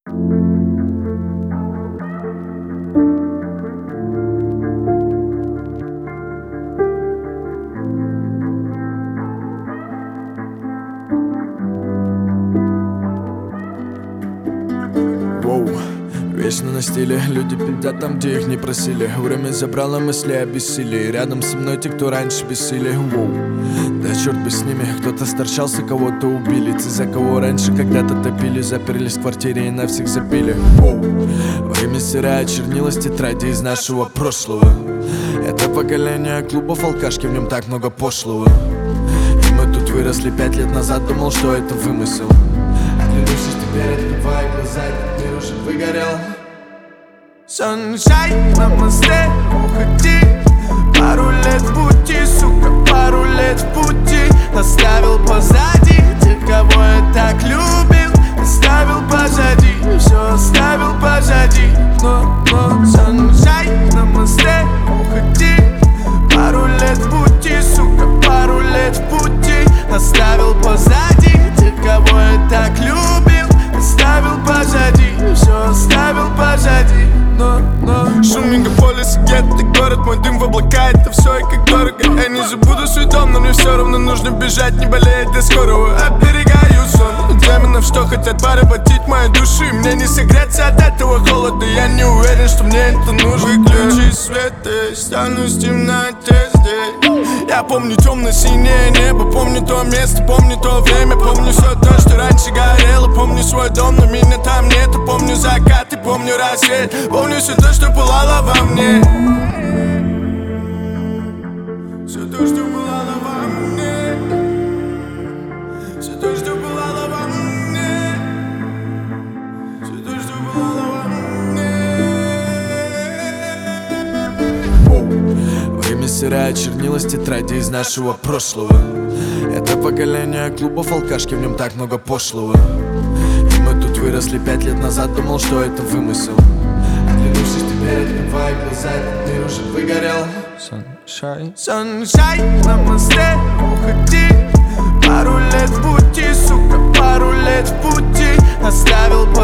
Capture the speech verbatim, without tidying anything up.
Вечно на стиле, люди пиздят там, где их не просили. Время забрало мысли о бессилии. Рядом со мной те, кто раньше бессили. Воу. Да черт бы с ними, кто-то сторчался, кого-то убили. Те, за кого раньше когда-то топили, заперлись в квартире и на всех забили. Воу. Время стирая чернила с тетради из нашего прошлого. Это поколение клубов, алкашки, в нем так много пошлого. И мы тут выросли пять лет назад, думал, что это вымысел. Оглянувшись теперь, открывая глаза, этот мир уже выгорел. Sunshine на мосте, уходи. Пару лет в пути, сука, пару лет в пути. Оставил позади тех, кого я так любил. Оставил позади, все оставил позади. Но, но, sunshine на мосте, уходи. Пару лет в пути, сука, пару лет в пути. Оставил позади тех, кого я так любил. Оставил позади, все оставил позади. Но, но шум мегаполиса, гетто, город, мой дым в облака. Это все и как дорого. Я не забуду свой дом, но мне все равно нужно бежать, не болеть до скорого. Оберегаю сон демонов, что хотят поработить мою душу. И мне не согреться от этого холода. Я не уверен, что мне это нужно. Выключи свет и стану в темноте здесь. Я помню темно-синее небо, помню то место, помню то время. Помню все то, что раньше горело. Помню свой дом, но меня там нету. Помню закат и помню рассвет. Помню все то, что пылало во мне. Все то, что пылало во мне. Все то, что пылало во мне. Все то, что пылало во мне. Время стирает чернила с тетради из нашего прошлого. Это поколение клубов, алкашки, в нем так много пошлого. И мы тут выросли пять лет назад, думал, что это вымысел. Оглянувшись теперь, открывая глаза, этот мир уже выгорел. Sunshine, Sunshine на мосте, уходи. Пару лет в пути, сука, пару лет в пути. Оставил